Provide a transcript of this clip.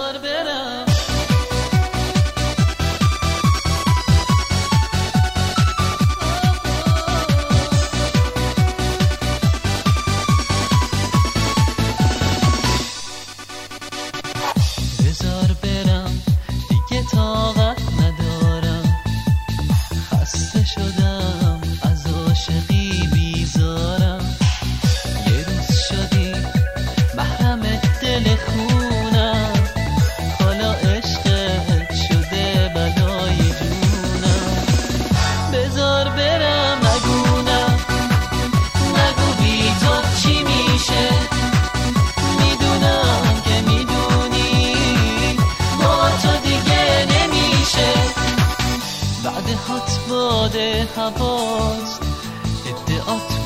بذار برم. بذار برم دیگه طاقت ندارم، خسته شدم از عاشقی بیزارم. یه روز شدی محرم دل خونم، حالا عشقت شده بلای جونم. بذار برم نگونم، نگو بی تو چی میشه، میدونم که میدونی با تو دیگه نمیشه. بعد هات باد هواست ادعات